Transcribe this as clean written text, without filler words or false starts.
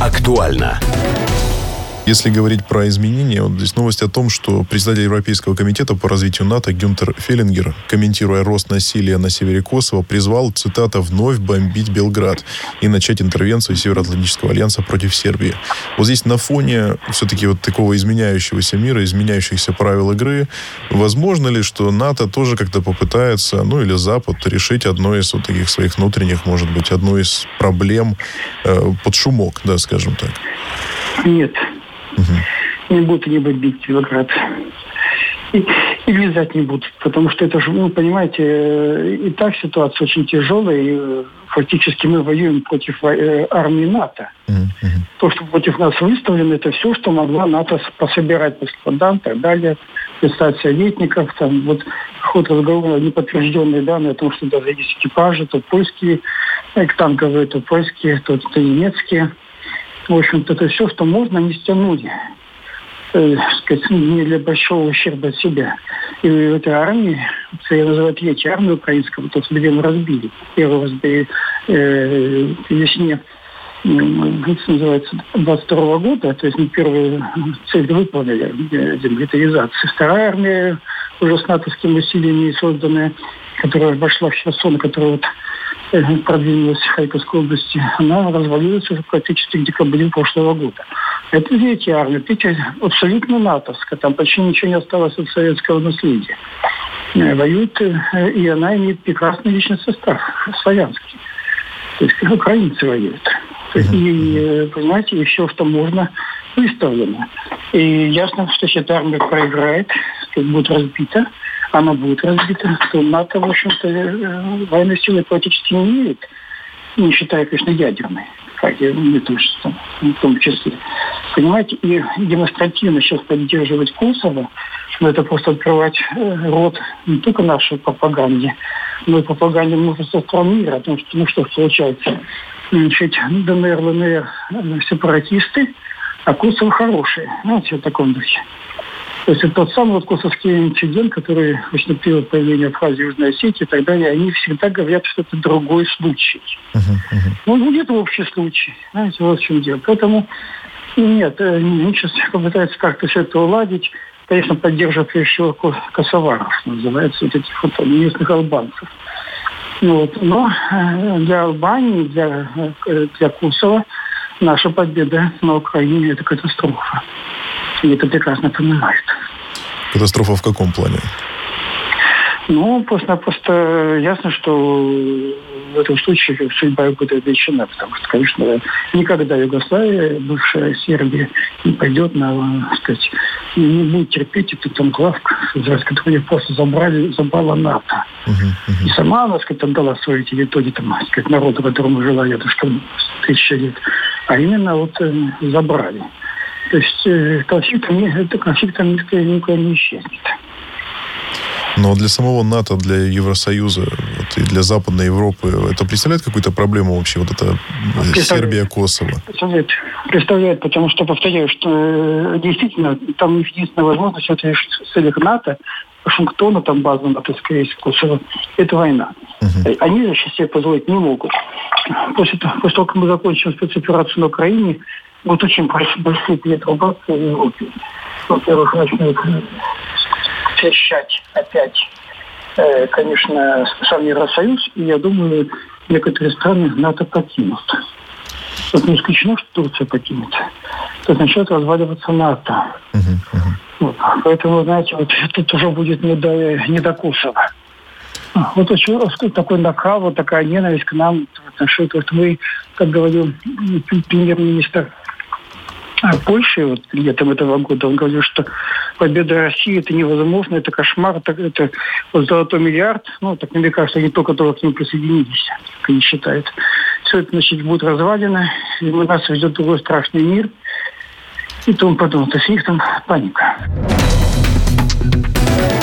актуально. Если говорить про изменения, вот здесь новость о том, что председатель Европейского комитета по развитию НАТО Гюнтер Феллингер, комментируя рост насилия на севере Косово, призвал, цитата, «вновь бомбить Белград» и начать интервенцию Североатлантического альянса против Сербии. Вот здесь на фоне все-таки вот такого изменяющегося мира, изменяющихся правил игры, возможно ли, что НАТО тоже как-то попытается, ну или Запад, решить одно из вот таких своих внутренних, может быть, одну из проблем под шумок, да, скажем так? Нет. Не будут они бомбить Белград. И влезать не будут. Потому что это же, понимаете, и так ситуация очень тяжелая. И фактически мы воюем против армии НАТО. То, что против нас выставлено, это все, что могла НАТО пособирать по складам и так далее. Писать советников. Там вот ход разговора, неподтвержденные данные о том, что даже есть экипажи, то польские танковые, то польские, то немецкие. В общем-то, это все, что можно, не стянули. Не для большого ущерба от себя. И в этой армии, это я называю третью армию украинскую, то, что мы разбили. Первую разбили весне, называется, 22 года, то есть мы первую цель выполнили, демилитаризации. Вторая армия, уже с натовскими усилиями созданная, которая вошла в Херсон, которая вот продвинулась в Харьковской области, она развалилась уже практически к декабрю прошлого года. Это третья армия, абсолютно натовская, там почти ничего не осталось от советского наследия. Воюет, и она имеет прекрасный личный состав, славянский. То есть украинцы воюют. И, понимаете, и все, что можно, выставлено. И ясно, что если эта армия проиграет, будет разбита, она будет разбита, то НАТО, в общем-то, военной силы практически не имеет, не считая, конечно, ядерной, в том числе. Понимаете, и демонстративно сейчас поддерживать Косово, но это просто открывать рот не только нашей пропаганде, но и пропаганде множества стран мира, о том, что, что получается, ДНР, ЛНР сепаратисты, а Косово хорошие, знаете, в таком духе. То есть это тот самый вот косовский инцидент, который наступил от появления Абхазии, Южной Осетии и так далее. Они всегда говорят, что это другой случай. Ну, будет общий случай. Знаете, вот в чем дело. Поэтому нет, они сейчас попытаются как-то все это уладить. Конечно, поддерживают прежде всего косоваров, называется, вот этих вот местных албанцев. Но для Албании, для Косово наша победа на Украине – это катастрофа. И это прекрасно понимают. Катастрофа в каком плане? Просто ясно, что в этом случае судьба будет обречена, потому что, конечно, никогда Югославия, бывшая Сербия, не пойдет не будет терпеть этот анклав, который просто забрала НАТО. И сама она, отдала свои территории, народу, которому жила я, тысячи лет, а именно вот забрали. То есть конфликт никуда не исчезнет. Но для самого НАТО, для Евросоюза и для Западной Европы это представляет какую-то проблему вообще? Вот это Сербия, Косово? Представляет, потому что, повторяю, что действительно там единственная возможность это решить в целях НАТО, Вашингтона, там база НАТО, скорее всего, Косово, это война. Они же себе позволить не могут. После того, как мы закончим спецоперацию на Украине, будут очень большие перетрубации в Европе. Во-первых, начнут трещать опять, конечно, сам Евросоюз, и я думаю, некоторые страны НАТО покинут. Вот не исключено, что Турция покинет. То есть начнет разваливаться НАТО. Вот. Поэтому, знаете, вот тут уже будет не до Косово. Вот такой накал, вот такая ненависть к нам. Вот мы, как говорил премьер-министр Польши вот летом этого года, он говорил, что победа России это невозможно, это кошмар, это вот золотой миллиард. Так мне кажется, они только к нему присоединились, как они считают. Все это, будет развалено, и нас ждет другой страшный мир и тому подобное. То есть у них там паника.